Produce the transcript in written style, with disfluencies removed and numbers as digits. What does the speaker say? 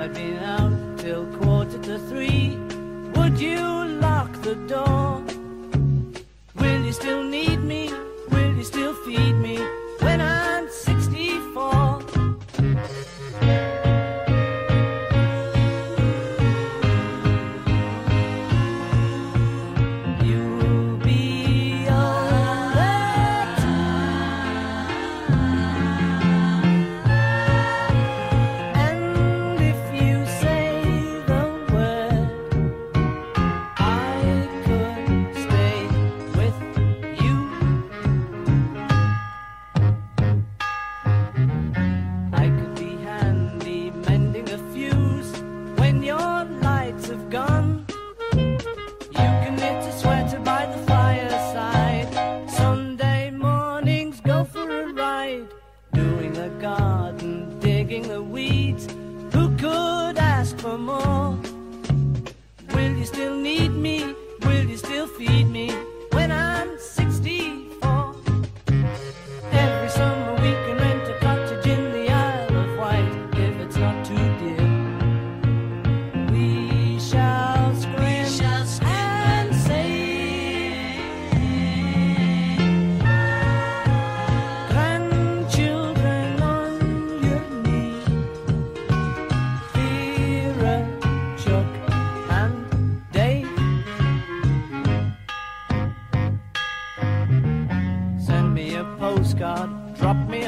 I've been out till 2:45. Would you lock the door? Will you still need me? Will you still feed me when I'm 64? You'll be alright. And if you say the word, I could stay with you. I could be handy mending a fuse when your lights have gone. You can knit a sweater by the fireside. Sunday mornings go for a ride, doing the garden, digging the weeds. Who could ask for more? Will you still need me? Will you still feed me when I'm 64? Every summer we can rent a cottage in the Isle of Wight if it's not too dear. We shall scream and say, grandchildren on your knee, Vera, Chuck and Dave. Send me a postcard, drop me